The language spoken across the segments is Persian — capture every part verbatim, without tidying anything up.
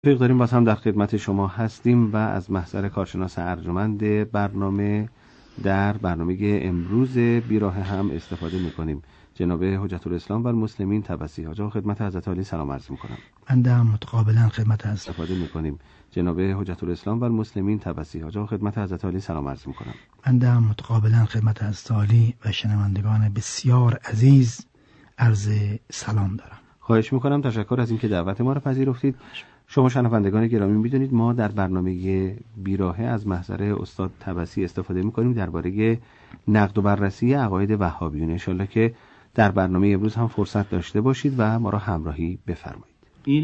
توفیق داریم باز هم در خدمت شما هستیم و از محضر کارشناس ارجمند برنامه در برنامه امروز بیراه هم استفاده میکنیم. جناب حجت الاسلام و المسلمین تبسی حاجی خدمت حضرت عالی سلام عرض میکنم. بنده هم متقابلا خدمت حضرت استفاده میکنیم. جناب حجت الاسلام و المسلمین تبسی حاجی خدمت حضرت عالی سلام عرض میکنم. بنده هم متقابلا خدمت حضرت عالی و شنوندگان بسیار عزیز عرض سلام دارم. خواهش میکنم، تشکر از اینکه دعوت ما را پذیرفتید. شما شنوندگان گرامی میدونید ما در برنامه بیراهه از محضر استاد تبسی استفاده میکنیم درباره نقد و بررسی عقاید وهابیون. انشالله که در برنامه امروز هم فرصت داشته باشید و ما را همراهی بفرمایید.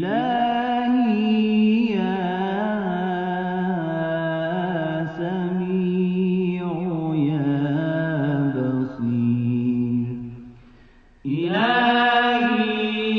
الهی یا سمیع یا بصیر، الهی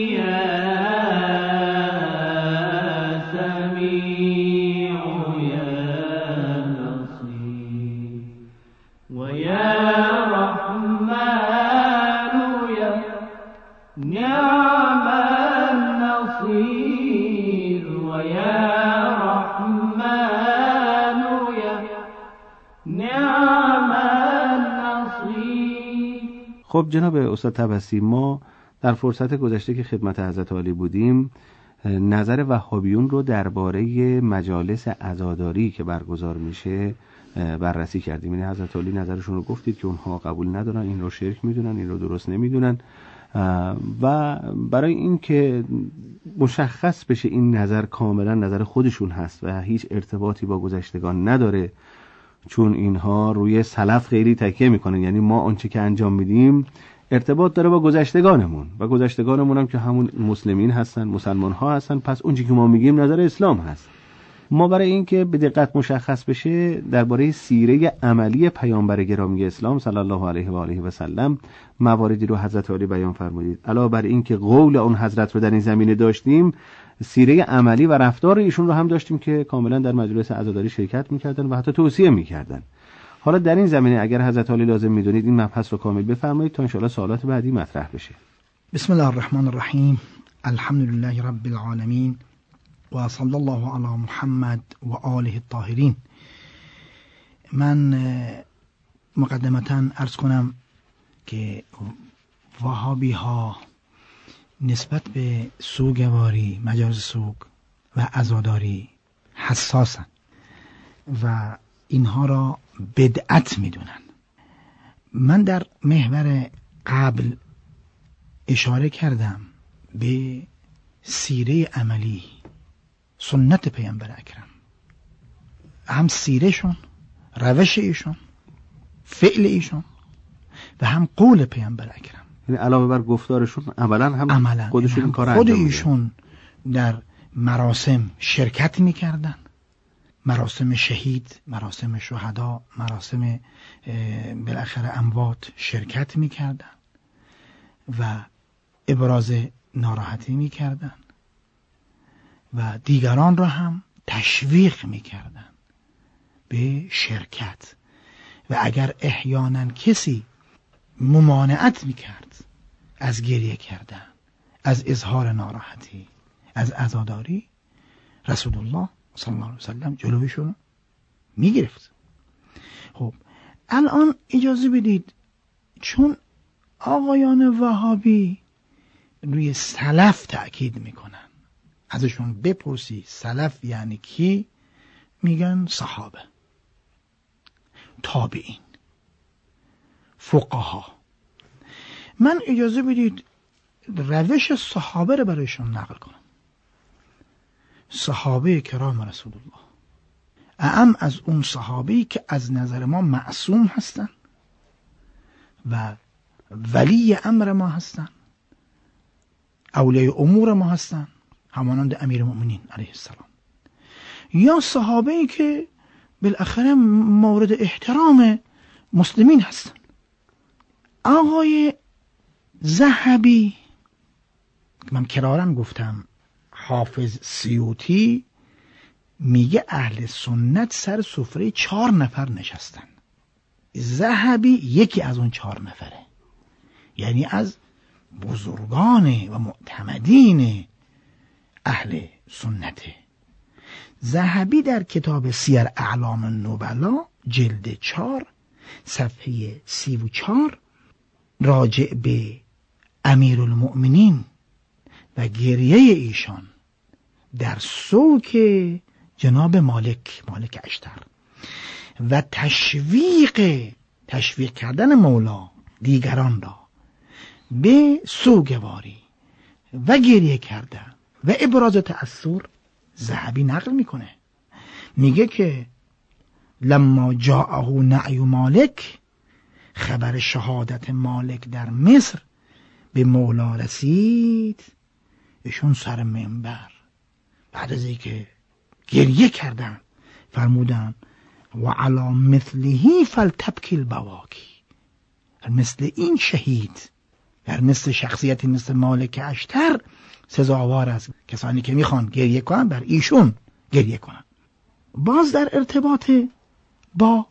خب جناب استاد تبسی، ما در فرصت گذشته که خدمت حضرت عالی بودیم نظر وهابیون رو درباره مجالس عزاداری که برگزار میشه بررسی کردیم. یعنی حضرت عالی نظرشون رو گفتید که اونها قبول ندارن، این رو شرک میدونن، این رو درست نمیدونن و برای این که مشخص بشه این نظر کاملا نظر خودشون هست و هیچ ارتباطی با گذشتگان نداره، چون اینها روی سلف خیلی تکیه میکنن، یعنی ما آنچه که انجام میدیم ارتباط داره با گذشتگانمون و گذشتگانمون هم که همون مسلمین هستن، مسلمان ها هستن، پس اونچه که ما میگیم نظر اسلام هست. ما برای این که به دقت مشخص بشه درباره سیره عملی پیامبر گرامی اسلام صلی الله علیه و آله و سلم مواردی رو حضرت عالی بیان فرمودید. علاوه بر این که قول اون حضرت رو در این زمینه داشتیم، سیره عملی و رفتار ایشون رو هم داشتیم که کاملا در مجلس عزاداری شرکت میکردن و حتی توصیه میکردن. حالا در این زمینه اگر حضرت عالی لازم میدونید این مبحث رو کامل بفرمایید تا انشاءالله سوالات بعدی مطرح بشه. بسم الله الرحمن الرحیم، الحمد لله رب العالمین و صلی الله علی محمد و آله الطاهرین. من مقدمتاً عرض کنم که وهابی ها نسبت به سوگواری، مجاز سوگ و عزاداری حساسن و اینها را بدعت میدونن. من در محور قبل اشاره کردم به سیره عملی، سنت پیامبر اکرم، هم سیرهشون، روش ایشون، فعل ایشون و هم قول پیامبر اکرم. یعنی علاوه بر گفتارشون عملا هم عملاً خودشون این کار خود ایشون در مراسم شرکت میکردن، مراسم شهید، مراسم شهدا، مراسم بالاخره اموات شرکت میکردن و ابراز ناراحتی میکردن و دیگران را هم تشویق میکردن به شرکت و اگر احیانا کسی ممانعت میکرد از گریه کردن، از اظهار ناراحتی، از عزاداری، رسول الله صلی الله علیه وسلم جلویشون میگرفت. خب الان اجازه بدید، چون آقایان وهابی روی سلف تأکید میکنن، ازشون بپرسی سلف یعنی کی؟ میگن صحابه، تابعین، فقها. من اجازه بدید روش صحابه رو برایشون نقل کنم. صحابه کرام رسول الله، اعم از اون صحابه‌ای که از نظر ما معصوم هستن و ولی امر ما هستن، اولیای امور ما هستن، همانند امیر المؤمنین علیه السلام، یا صحابه‌ای که بالاخره مورد احترام مسلمین هستن. آقای ذهبی، من کرارن گفتم، حافظ سیوطی میگه اهل سنت سر سفره چهار نفر نشستن. ذهبی یکی از اون چهار نفره، یعنی از بزرگان و معتمدین اهل سنته ذهبی در کتاب سیر اعلام النبلا جلد چهار صفحه سی و چهار راجع به امیرالمؤمنین و گریه ایشان در سوک جناب مالک مالک اشتر و تشویق تشویق کردن مولا دیگران را به سوگواری و گریه کردن و ابراز تأثر ذهبی نقل میکنه، میگه که لما جاءه نعی مالک، خبر شهادت مالک در مصر به مولا رسید، ایشون سر منبر بعد از اینکه گریه کردن فرمودن و علی مثله فلتبکی البواکی، مثل این شهید در مثل شخصیتی مثل مالک اشتر سزاوار است کسانی که میخوان گریه کنن بر ایشون گریه کنن. باز در ارتباط با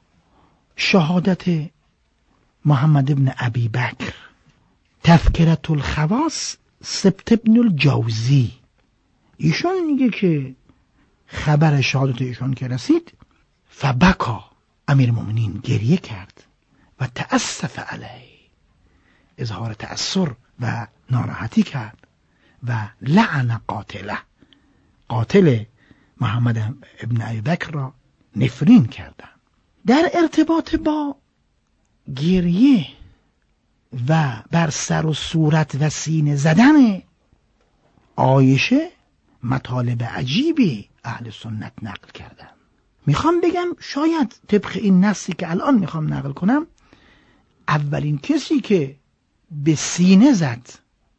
شهادت محمد ابن ابی بکر، تذکرة الخواص سبت ابن الجوزی، ایشون میگه که خبر شهادت ایشون که رسید فبکا، امیر مومنین گریه کرد و تأسف علیه، اظهار تأثر و ناراحتی کرد و لعن قاتله، قاتل محمد ابن ابی بکر را نفرین کردند. در ارتباط با گریه و بر سر و صورت و سینه زدن عایشه مطالب عجیبی اهل سنت نقل کردن. میخوام بگم شاید طبق این نصی که الان میخوام نقل کنم اولین کسی که به سینه زد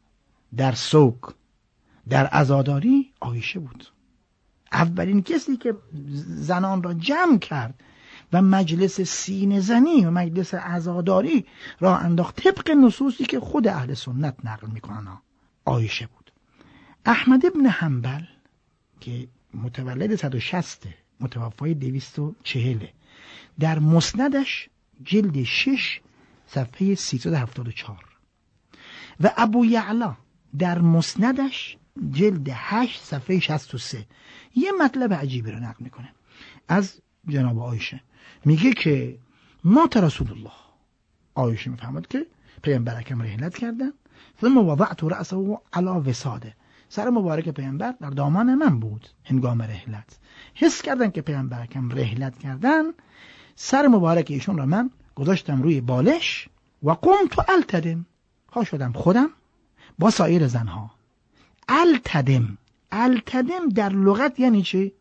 در سوگ در عزاداری عایشه بود. اولین کسی که زنان را جمع کرد و مجلس سینه زنی و مجلس عزاداری را انداخت طبق نصوصی که خود اهل سنت نقل میکنن عایشه بود. احمد ابن حنبل که متولد صد و شصت متوفای دویست و چهل در مسندش جلد شش صفحه سیصد و هفتاد و چهار و ابو یعلا در مسندش جلد هشت صفحه شصت و سه یه مطلب عجیبی رو نقل میکنه از جناب عایشه. میگه که مات رسول الله، عایشه میفهمد که پیامبر اکرم رحلت کردن، ثم وضعت رأسه علی وساده، سر مبارک پیامبر در دامان من بود هنگام رحلت. حس کردن که پیامبر اکرم رحلت کردن، سر مبارک ایشون را من گذاشتم روی بالش و قمت التدم، ها شدم خودم با سایر زنها. التدم، التدم در لغت یعنی چی؟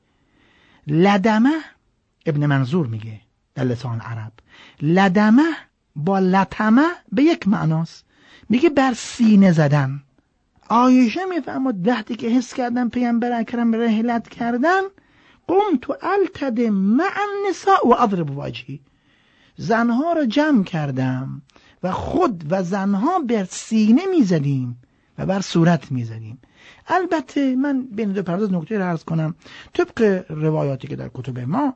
لدمه، ابن منظور میگه در لسان عرب لدمه با لطمه به یک معناست، میگه بر سینه زدن. عایشه میفهمد وقتی که حس کردن پیامبر اکرم رحلت کردن قمت التدم مع النساء و اضرب وجهی، زنها را جمع کردم و خود و زنها بر سینه میزدیم و بر صورت میزدیم. البته من بین دو پرده نکته را عرض کنم، طبق روایاتی که در کتب ما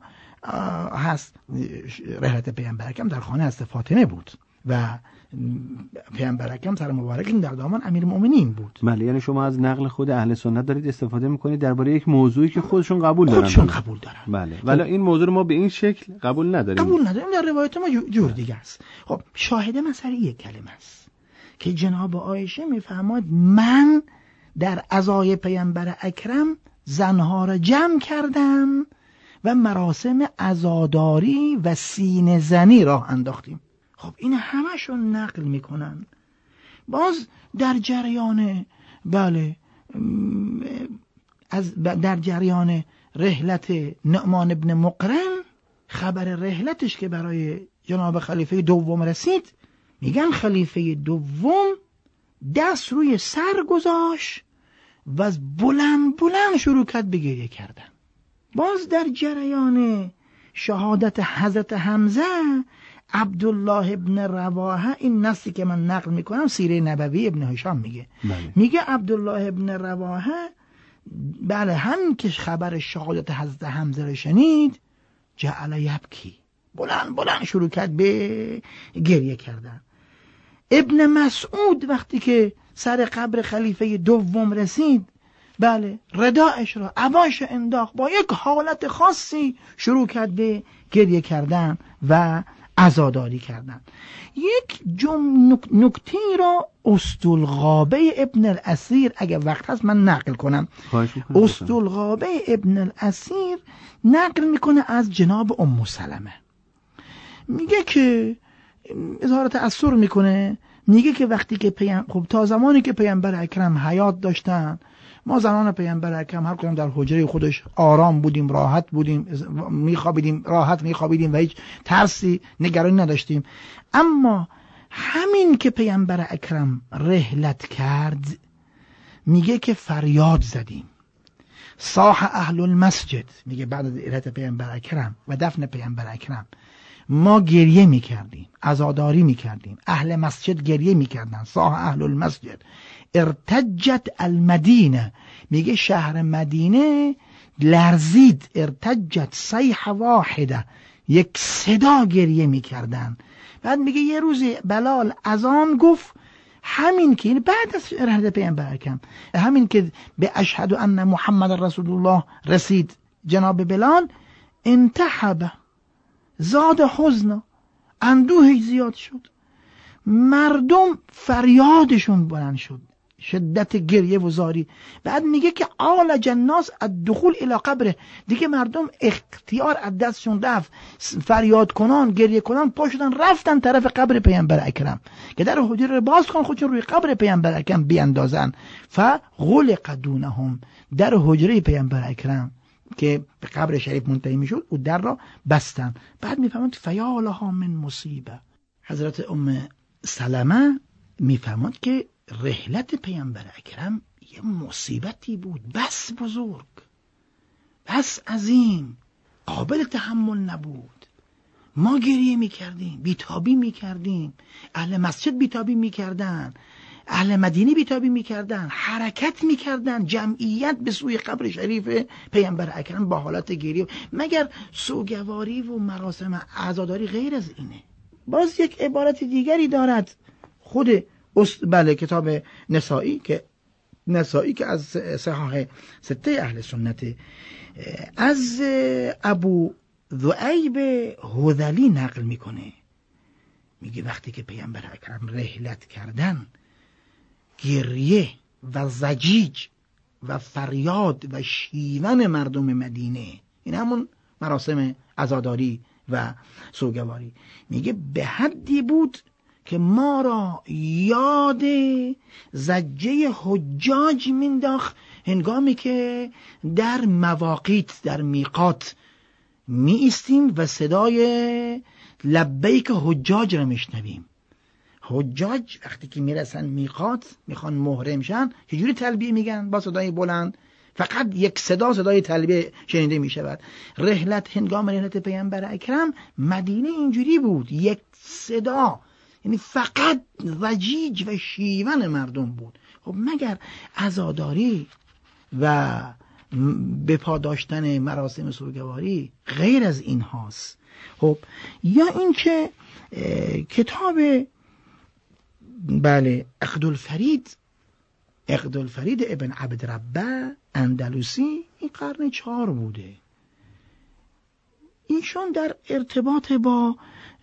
هست رحلت پیامبر اکرم در خانه حضرت فاطمه بود و پیامبر اکرم سر مبارک در دامان امیرالمؤمنین بود. بله، یعنی شما از نقل خود اهل سنت دارید استفاده میکنید درباره یک موضوعی که خودشون قبول دارن. خودشون قبول دارن. بله، ولی این موضوع رو ما به این شکل قبول نداریم. قبول نداریم، در روایت ما جور دیگه است. خب شاهد مسئله یک کلمه است که جناب عایشه میفرماد من در عزای پیامبر اکرم زنها را جمع کردم و مراسم عزاداری و سینه زنی راه انداختیم. خب این همشون نقل میکنن. باز در جریان بله از در جریان رحلت نعمان ابن مقرن، خبر رحلتش که برای جناب خلیفه دوم رسید، میگن خلیفه دوم دست روی سر گذاشت و از بلند بلند شروع کرد به گریه کردن. باز در جریان شهادت حضرت حمزه، عبدالله ابن رواحه، این نصی که من نقل میکنم سیره نبوی ابن هشام میگه بله. میگه عبدالله ابن رواحه بله هم که خبر شهادت حضرت حمزه رو شنید جعل یبکی، بلند بلند شروع کرد به گریه کردن. ابن مسعود وقتی که سر قبر خلیفه دوم رسید بله رداعش را عباش انداخت، با یک حالت خاصی شروع کرد به گریه کردن و عزاداری کردن. یک جمله نکته را اسطولغابه ابن الاسیر اگر وقت هست من نقل کنم. اسطولغابه ابن الاسیر نقل میکنه از جناب ام سلمه، میگه که اظهار تأثر میکنه، میگه که وقتی که پیم... خب تا زمانی که پیامبر اکرم حیات داشتن، ما زنان پیامبر اکرم هر کدوم در حجره خودش آرام بودیم، راحت بودیم، میخوابیدیم راحت میخوابیدیم و هیچ ترسی نگرانی نداشتیم. اما همین که پیامبر اکرم رحلت کرد، میگه که فریاد زدیم، صاح اهل المسجد، میگه بعد از رحلت پیامبر اکرم و دفن پیامبر اکرم ما گریه میکردیم، عزاداری میکردیم، اهل مسجد گریه میکردن، صاح اهل المسجد، ارتجت المدینه، میگه شهر مدینه لرزید، ارتجت صیحه واحده، یک صدا گریه میکردن. بعد میگه یه روزی بلال اذان گفت، همین که بعد از رحلت پیامبر اکرم، همین که به اشهد ان محمد رسول الله رسید جناب بلال، انتحب، زاد حزن، اندوهی زیاد شد، مردم فریادشون بلند شد، شدت گریه و زاری. بعد میگه که عالج الناس الدخول الی قبره، دیگه مردم اختیار از دستشون رفت، فریاد کنان گریه کنان پا شدن رفتن طرف قبر پیامبر اکرم که در حجره رو باز کن خودشون روی قبر پیامبر اکرم بیاندازن. فغلق دونهم، در حجره پیامبر اکرم که به قبر شریف منتهی میشد و در را بستن. بعد میفهمند فیالها من مصیبه، حضرت ام سلمه میفهمند که رحلت پیامبر اکرم یه مصیبتی بود، بس بزرگ، بس عظیم، قابل تحمل نبود. ما گریه میکردیم، بیتابی میکردیم، اهل مسجد بیتابی میکردن، اهل مدینه بیتابی میکردن، حرکت میکردن، جمعیت به سوی قبر شریف پیامبر اکرم با حالت گریه. مگر سوگواری و مراسم عزاداری غیر از اینه؟ باز یک عبارت دیگری دارد خود است... بله کتاب نسائی که نسائی که از صحاح سته اهل سنت، از ابو ذؤیب هذلی نقل میکنه، میگه وقتی که پیامبر اکرم رحلت کردن، گریه و زجیج و فریاد و شیون مردم مدینه، این همون مراسم عزاداری و سوگواری، میگه به حدی بود که ما را یاد زجه حجاج مینداخت هنگامی که در مواقیت، در میقات می ایستیم و صدای لبیک حجاج را میشنویم. حجاج وقتی که میرسن میقات میخوان محرم شن، چجوری تلبیه میگن؟ با صدای بلند، فقط یک صدا صدای تلبیه شنیده میشود. رحلت هنگام رحلت پیامبر اکرم مدینه اینجوری بود، یک صدا، یعنی فقط ضجیج و شیون مردم بود. خب مگر عزاداری و به پا داشتن مراسم سوگواری غیر از این هاست؟ خب یا این که کتاب بله عقدالفرید عقدالفرید ابن عبد ربه اندلوسی، این قرن چهار بوده. ایشون در ارتباط با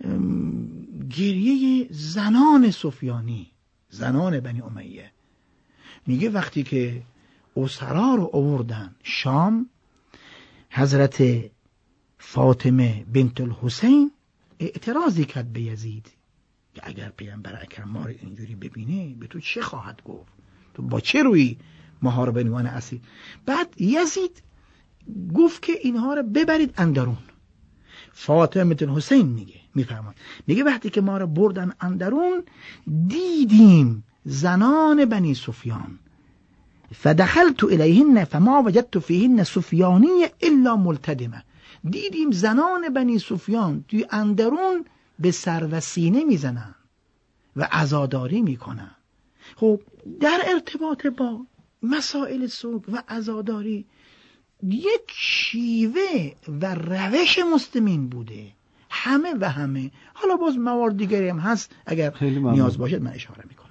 گریه زنان سفیانی، زنان بنی امیه، میگه وقتی که اسرا رو آوردن شام، حضرت فاطمه بنت الحسین اعتراضی کرد به یزید که اگر پیامبر اکرم ما رو اینجوری ببینه به تو چه خواهد گفت؟ تو با چه روی ماها رو به عنوان اسیر؟ بعد یزید گفت که اینها رو ببرید اندرون. فاطمه بنت الحسین میگه میفرماد، میگه وقتی که ما رو بردن اندرون دیدیم زنان بنی سفیان، فدخلت الیهن فما وجدت فیهن سفیانی الا ملتدمه، دیدیم زنان بنی سفیان توی اندرون به سر و سینه میزنن و عزاداری میکنن. خب در ارتباط با مسائل سوگ و عزاداری یک شیوه و روش مسلمین بوده، همه و همه. حالا باز موارد دیگری هم هست، اگر نیاز باشد من اشاره میکنم.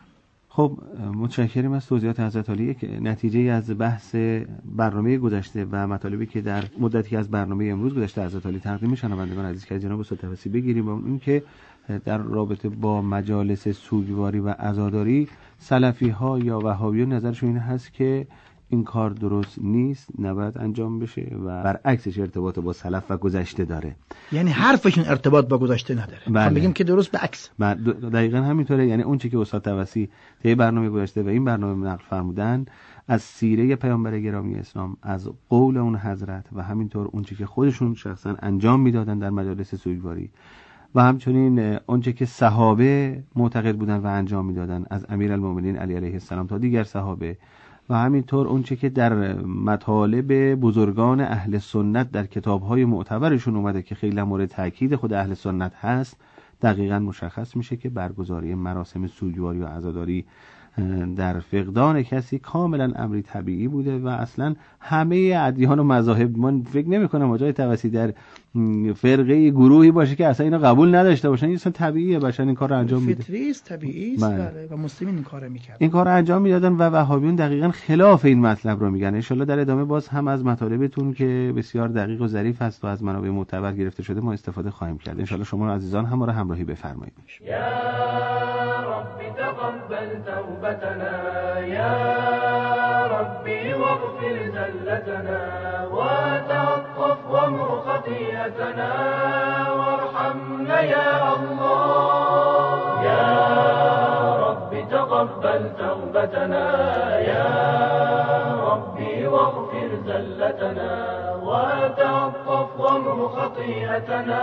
خب متشکرم از توضیحات حضرت عالی. که نتیجه از بحث برنامه گذشته و مطالبی که در مدتی از برنامه امروز گذشته حضرت عالی تقدیم شنوندگان عزیز که جناب استاد توسی بگیریم و این که در رابطه با مجالس سوگواری و عزاداری سلفی ها یا وهابیون نظرشون این هست که این کار درست نیست، نباید انجام بشه و برعکسش ارتباط با سلف و گذشته داره. یعنی حرفشون ارتباط با گذشته نداره. بله. بگیم که درست به عکس. دقیقاً همینطوره. یعنی اون چیزی که استاد توسی طی برنامه گذشته و این برنامه نقل فرمودن از سیره پیامبر گرامی اسلام، از قول اون حضرت و همینطور اون چیزی که خودشون شخصا انجام میدادن در مجالس سوگواری و همچنین اونچه که صحابه معتقد بودن و انجام میدادن از امیرالمومنین علی علیه السلام تا دیگر صحابه و همینطور اونچه که در مطالب بزرگان اهل سنت در کتاب‌های معتبرشون اومده که خیلی مورد تاکید خود اهل سنت هست، دقیقاً مشخص میشه که برگزاری مراسم سوگواری و عزاداری در فقدان کسی کاملا امری طبیعی بوده و اصلا همه ادیان و مذاهب، من فکر نمی کنم آقای توسی در فرقه گروهی باشه که اصلا اینو قبول نداشته باشن. این اصلا طبیعیه، بشن این کارو انجام میده، فطری است، طبیعی است. بله. و مسلمین این کارو میکردن، این کارو انجام میدادن و وهابیون دقیقاً خلاف این مطلب رو میگن. ان شاءالله در ادامه باز هم از مطالبتون که بسیار دقیق و ظریف است و از منابع معتبر گرفته شده ما استفاده خواهیم کرد. ان شاءالله شما عزیزان هم ما رو همراهی بفرمایید. یا رب تقبل توبتنا یا ربی واغفر زلتنا وتعطف وامر خطيئتنا وارحمنا يا الله يا رب تقبل توبتنا يا ربي واغفر زلتنا وتعطف وامر خطيئتنا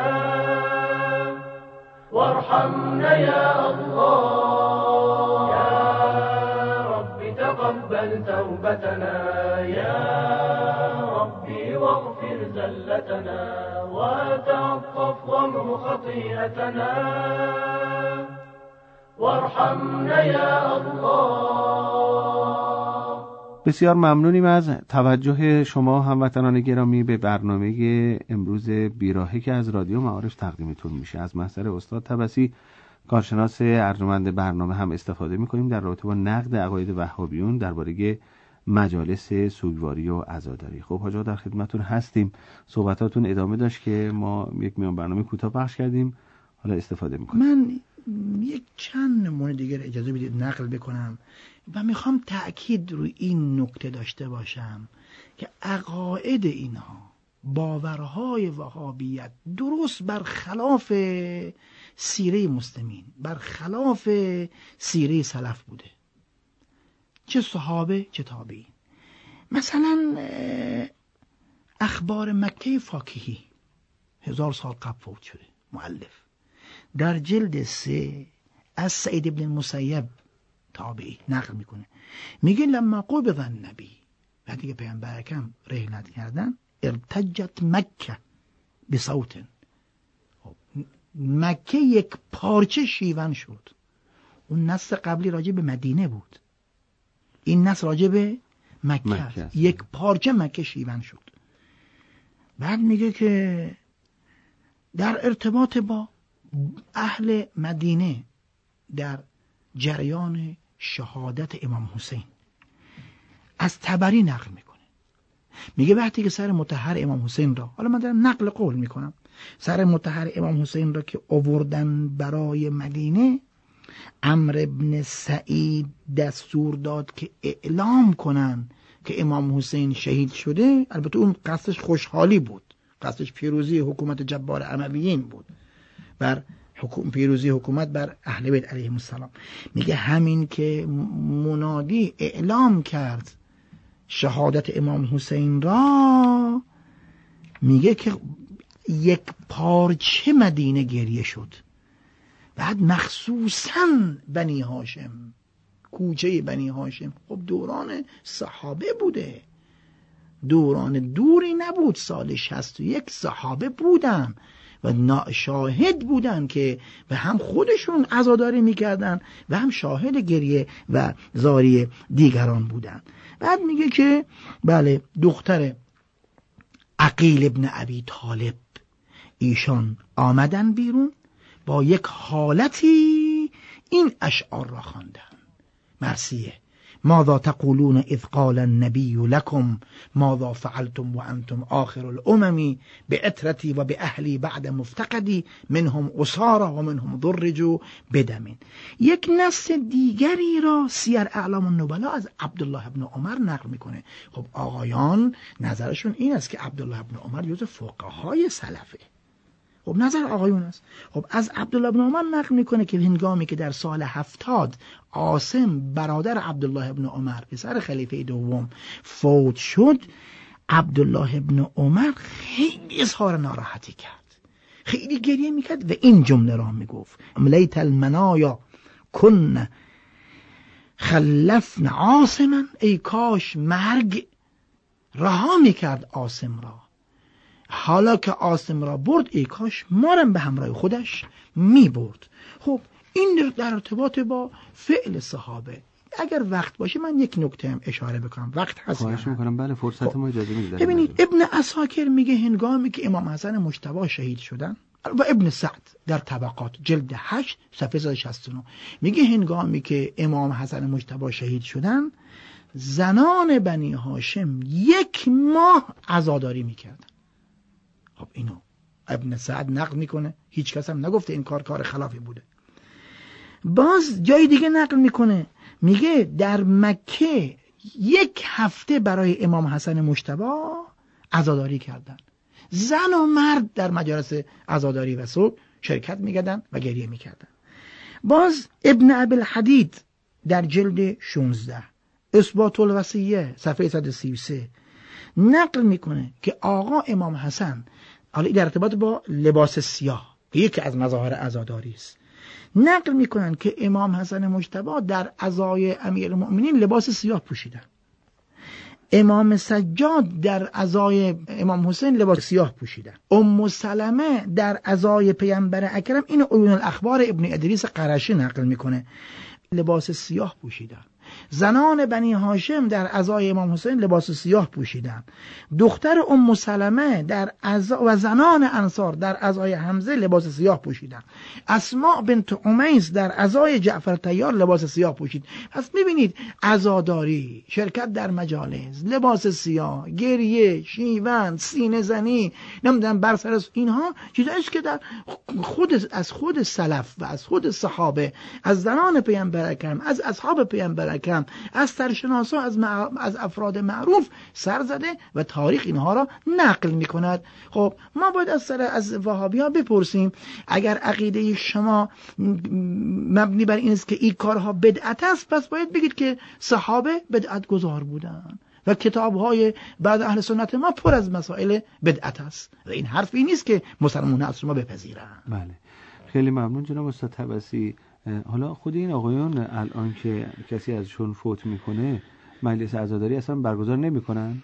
وارحمنا يا الله يا رب تقبل توبتنا يا ربي واغفر زلتنا وتعطف وامر خطيئتنا وارحمنا يا الله. بسیار ممنونیم از توجه شما هموطنان گرامی به برنامه امروز بیراهه که از رادیو معارف تقدیمتون میشه. از محضر استاد توسی کارشناس ارجمند برنامه هم استفاده میکنیم در رابطه با نقد عقاید وهابیون درباره مجالس سوگواری و عزاداری. خب حاجا در خدمتتون هستیم. صحبتاتون ادامه داشت که ما یک میان برنامه کوتاه پخش کردیم، حالا استفاده میکنیم. من یک چند نمونه دیگر اجازه بدید نقل بکنم و میخوام تأکید روی این نکته داشته باشم که عقاید اینها، باورهای وهابیت درست برخلاف سیره مسلمین، برخلاف سیره سلف بوده، چه صحابه چه تابعین. مثلا اخبار مکه فاکهی هزار سال قبل فوت شده مؤلف، در جلد سه از سعید ابن المسیب تابعی نقل میکنه، میگه لما قبض النبی، وقتی که پیامبر اکرم رحلت کردن، ارتجت مکه بصوت، مکه یک پارچه شیون شد. اون نص قبلی راجع به مدینه بود، این نص راجع به مکه, مکه است. یک پارچه مکه شیون شد. بعد میگه که در ارتباط با اهل مدینه در جریان شهادت امام حسین از طبری نقل میکنه، میگه وقتی که سر مطهر امام حسین را، حالا من دارم نقل قول میکنم، سر مطهر امام حسین را که آوردن برای مدینه، عمرو بن سعید دستور داد که اعلام کنن که امام حسین شهید شده. البته اون قصدش خوشحالی بود، قصدش پیروزی حکومت جبار امویین بود، بر حکومت پیروزی حکومت بر اهل بیت علیهم السلام. میگه همین که منادی اعلام کرد شهادت امام حسین را، میگه که یک پارچه مدینه گریه شد. بعد مخصوصاً بنی هاشم، کوچه بنی هاشم، خب دوران صحابه بوده، دوران دوری نبود، سال شصت و یک صحابه بودن و شاهد بودن که به هم خودشون عزاداری میکردن و هم شاهد گریه و زاری دیگران بودن. بعد میگه که بله دختر عقیل ابن ابی طالب، ایشان آمدن بیرون با یک حالتی این اشعار را خواندن. مرثیه. ماذا تقولون اذ قال النبی لكم ماذا فعلتم وانتم آخر الامم بعترتی و باهلی بعد مفتقدی منهم اسارى و منهم ضرجوا بدم. یک نص دیگری را سیر اعلام النبلا از عبدالله ابن عمر نقل میکنه. خب آقایان نظرشون این است که عبدالله ابن عمر جز فقهای سلفه. خب نظر آقایون است. خب از عبدالله ابن عمر نقل میکنه که هنگامی که در سال هفتاد عاصم برادر عبدالله ابن عمر پسر خلیفه دوم فوت شد، عبدالله ابن عمر خیلی اظهار ناراحتی کرد، خیلی گریه میکرد و این جمله را میگفت: لیت المنایا کن خلفن عاصما، ای کاش مرگ رها میکرد عاصم را، حالا که عاصم را برد ای کاش مارم به همراه خودش می برد. خب این در ارتباط با فعل صحابه. اگر وقت باشه من یک نکته هم اشاره بکنم. وقت هست؟ خواهش میکنم. بله فرصت ما اجازه میده. ببینید ابن عساکر میگه هنگامی که امام حسن مجتبی شهید شدن، و ابن سعد در طبقات جلد هشت صفحه صد و شصت و نه میگه هنگامی که امام حسن مجتبی شهید شدن، زنان بنی هاشم یک ماه عزاداری میکردن. خب اینو ابن سعد نقل میکنه، هیچ کس هم نگفته این کار کار خلافی بوده. باز جای دیگه نقل میکنه، میگه در مکه یک هفته برای امام حسن مجتبی عزاداری کردن. زن و مرد در مجالس عزاداری و صلح شرکت میکردن و گریه میکردن. باز ابن ابی الحدید در جلد شانزده اثبات الوصیه صفحه صد و سی و سه نقل میکنه که آقا امام حسن، حالا در ارتباط با لباس سیاه که یکی از مظاهر عزاداری است، نقل میکنن که امام حسن مجتبی در عزای امیرالمؤمنین لباس سیاه پوشیدن. امام سجاد در عزای امام حسین لباس سیاه پوشیدن. ام سلمه در عزای پیامبر اکرم، این عیون الاخبار ابن ادریس قرشی نقل میکنه، لباس سیاه پوشیدن. زنان بنی هاشم در عزای امام حسین لباس سیاه پوشیدن. دختر ام سلمه در عزا و زنان انصار در عزای حمزه لباس سیاه پوشیدن. اسماء بنت امیس در عزای جعفر طیار لباس سیاه پوشید. پس میبینید عزاداری، شرکت در مجالس، لباس سیاه، گریه، شیون، سینه زنی، نمیدونم بر سر اینها چیزایی است که در خود از خود سلف و از خود صحابه، از زنان پیامبر اکرم، از اصحاب پیامبر اکرم، از سرشناسا، از مع... از افراد معروف سر زده و تاریخ اینها را نقل میکند. خب ما باید از سر از وهابی ها بپرسیم، اگر عقیده شما مبنی بر این است که این کارها بدعت است، پس باید بگید که صحابه بدعت گذار بودن و کتاب‌های بعد اهل سنت ما پر از مسائل بدعت است و این حرفی نیست که مسلمانان اصر ما بپذیرن. بله خیلی ممنون جناب استاد طبسی. حالا خود این آقایون الان که کسی ازشون فوت میکنه مجلس عزاداری اصلا برگزار نمیکنن؟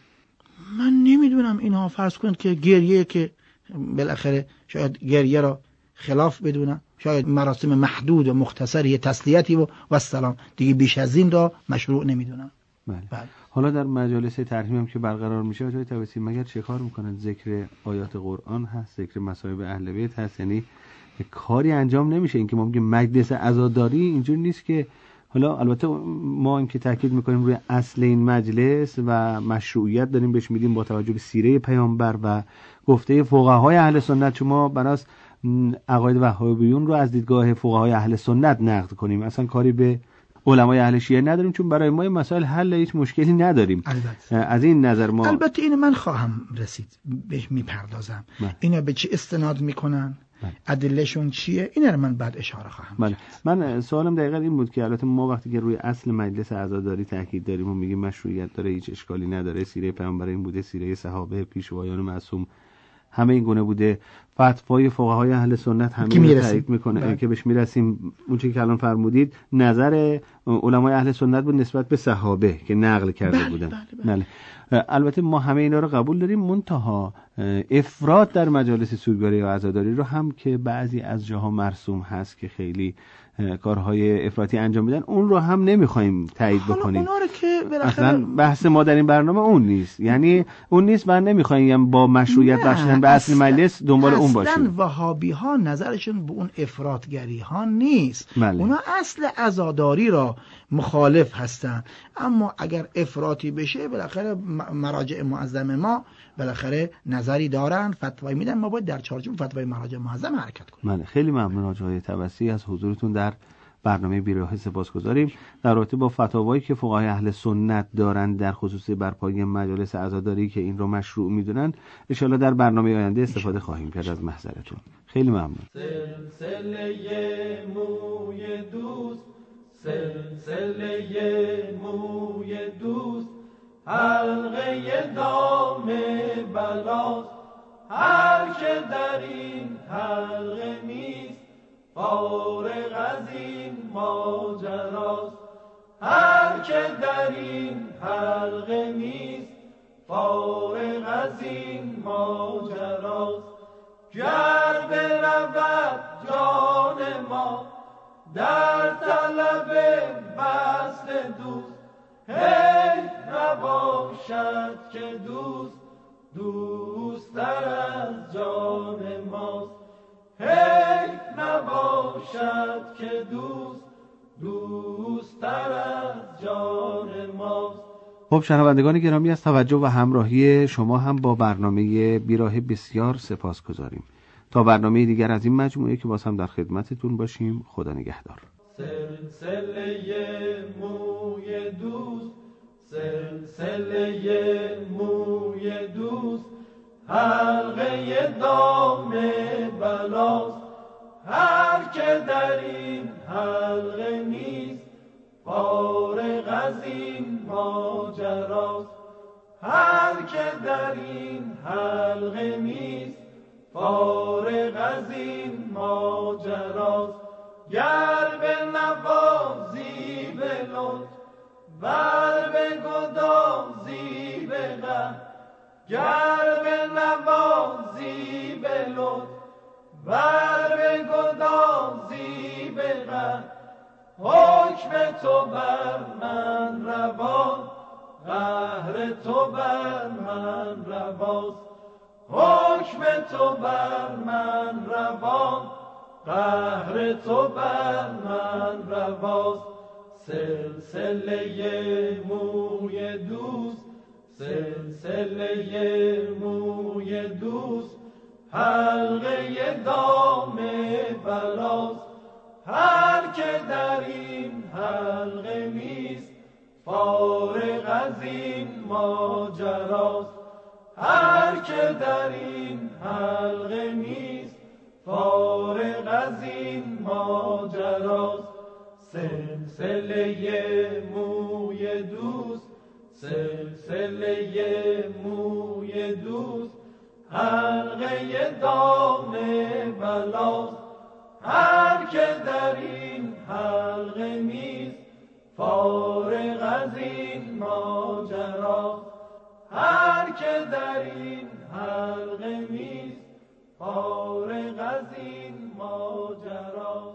من نمیدونم. اینها فرض کنید که گریه که بالاخره شاید گریه را خلاف بدونن، شاید مراسم محدود و مختصری تسلیتی و و سلام دیگه، بیش از این را مشروع نمیدونم. بله. بله. حالا در مجالس ترحیم هم که برقرار میشه آقای طبسی مگر چه کار میکنن؟ ذکر آیات قرآن هست، ذکر مصائب اهل بیت هست، یعنی کاری انجام نمیشه. اینکه ما میگیم مجلس عزاداری اینجوری نیست که، حالا البته ما این که تاکید میکنیم روی اصل این مجلس و مشروعیت داریم بهش میدیم با توجه به سیره پیامبر و گفته فقهای اهل سنت، شما بناس عقاید وهابیون رو از دیدگاه فقهای اهل سنت نقد کنیم، اصلا کاری به علمای اهل شیعه نداریم، چون برای ما این مسائل حل هیچ مشکلی نداریم. البته. از این نظر ما البته این من خواهم رسید بهش میپردازم. اینا به چی استناد میکنن؟ ادلهشون چیه؟ این رو من بعد اشاره خواهم بله. من سوالم دقیقاً این بود که البته ما وقتی که روی اصل مجلس عزاداری تاکید داریم و میگیم مشروعیت داره، هیچ اشکالی نداره، سیره پیامبر این بوده، سیره صحابه، پیشوایان معصوم همه این گونه بوده، فتوای فقهای اهل سنت همه رو تایید میکنه بله. که بهش میرسیم. اون چیزی که الان فرمودید نظر علمای اهل سنت بود نسبت به صحابه که نقل کرده بله. بودن. بله. بله. بله. البته ما همه اینا رو قبول داریم، منتها افراط در مجالس سوگواری و عزاداری رو هم که بعضی از جاها مرسوم هست که خیلی کارهای افراطی انجام میدن، اون رو هم نمیخوایم تایید بکنیم. اونا رو که اصلا بحث ما در این برنامه اون نیست، یعنی اون نیست، من نمیخوایم با مشروعیت بخشیدن به اصل مجلس دنبال اون باشیم. اصلا وهابی ها نظرشون به اون افراطگری ها نیست. بله. اونا اصل عزاداری را مخالف هستن. اما اگر افراطی بشه بالاخره مراجع معظم ما بالاخره نظری دارن، فتوایی میدن، ما باید در چارچوب فتوای مراجع معظم حرکت کنیم. من خیلی ممنون حاج آقای طبسی از حضورتون در برنامه بیراه. سپاسگزاریم. در رابطه با فتاوایی که فقهای اهل سنت دارند در خصوص برپایی مجالس عزاداری که این رو مشروع میدونن، ان در برنامه آینده استفاده خواهیم کرد از محضرتون. خیلی ممنون. سلسله موی دوست، سلسله موی دوست، حلقه دام بلاست، هر که در این حلقه نیست فارغ از این ماجراست، هر که در این حلقه نیست فارغ از این ماجراست. گر برود جان ما در طلب وصل دوست، هی نباشد که دوست دوست‌تر از جان ماست، هی نباشد که دوست دوست‌تر از جان ماست. خب شنوندگان گرامی، از توجه و همراهی شما هم با برنامه بیراه بسیار سپاسگزاریم. تا برنامه دیگر از این مجموعه که باز هم در خدمتتون باشیم. خدا نگهدار. سلسله موی دوست، سلسله موی دوست، حلقه دام بلاست، هر که در این حلقه نیست فارغ از این ماجراست، هر که در این حلقه نیست فارغ از این ماجراست. گر به نوازی به لطف ور به گدازی به غم، گر به نوازی به لطف ور به گدازی به غم، حکم تو بر من روا، قهر تو بر من رواست، حکم تو بر من روا، قهر تو بر من رواست. سلسله موی دوست، سلسله موی دوست، حلقه دام بلاست، هر که در این حلقه نیست فارغ از این ماجراست، هر که در این حلقه نیست فارغ از این ماجراست. سلسله موی دوست، سلسله موی دوست، حلقه دام بلاست، هر که در این حلقه نیست فارغ از این ماجراست، هر که در این حلقه نیست فارغ از این ماجراست.